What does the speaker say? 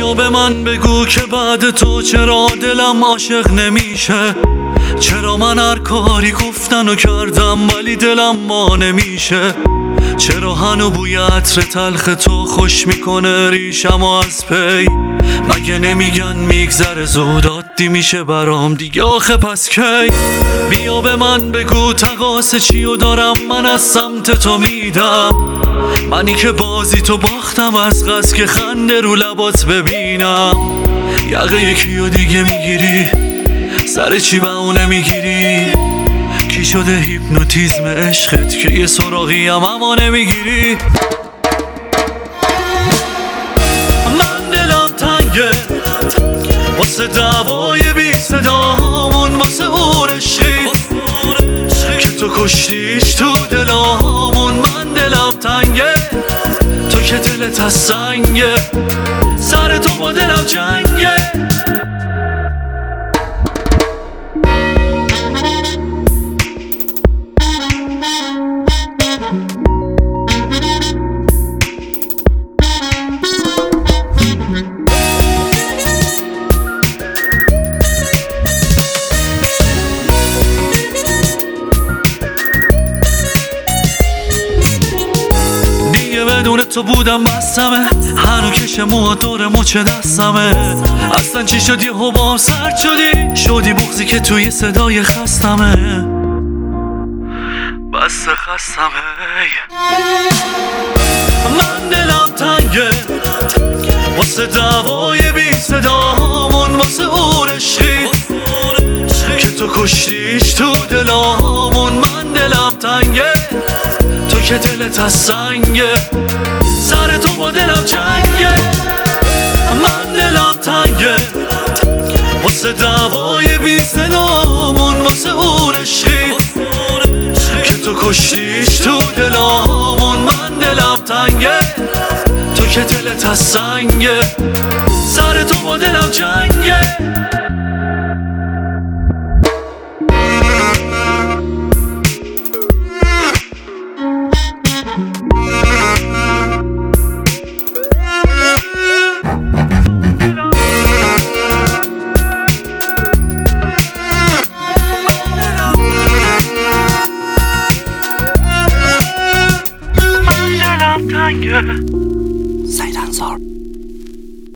بیا به من بگو که بعد تو چرا دلم عاشق نمیشه، چرا من هر کاری گفتن و کردم ولی دلم ما نمیشه، چرا هنو بوی عطر تلخ تو خوش میکنه ریشم و از پی، مگه نمیگن میگذره زود عادی میشه برام دیگه آخه پس کی؟ بیا به من بگو تقاص چیو دارم من از سمت تو میدم، منی که بازی تو باختم از قصد که خنده رو لبات ببینم، یقه یکیو دیگه میگیری سر چی بهونه میگیری، کی شده هیپنوتیزم عشقت که یه سراغی هم اما نمیگیری؟ من دلم تنگه واسه دعوای بی صدامون، واسه اون عشقی که تو کشتیش تو دلامون. من دلم تنگه تو که دلت از سنگه، سر تو با دلم جنگه. بدون تو بودم بستمه، هنو کش موها دور مچ دستمه، اصلا چی شد یه با سرد شدی بغزی که توی صدای خستمه، بس خستمه. من دلم تنگه واسه دعوای بی صدامون، واسه اون عشقی که تو کشتیش تو دلامون. من دلم تنگه تو که دلت از سنگه، سر تو با دلم جنگه. من دلم تنگه واسه دعوای بی صدامون، واسه اون عشقی که تو کشتیش تو دلامون. من دلم تنگه تو که دلت از سنگه، سر تو با دلم جنگه.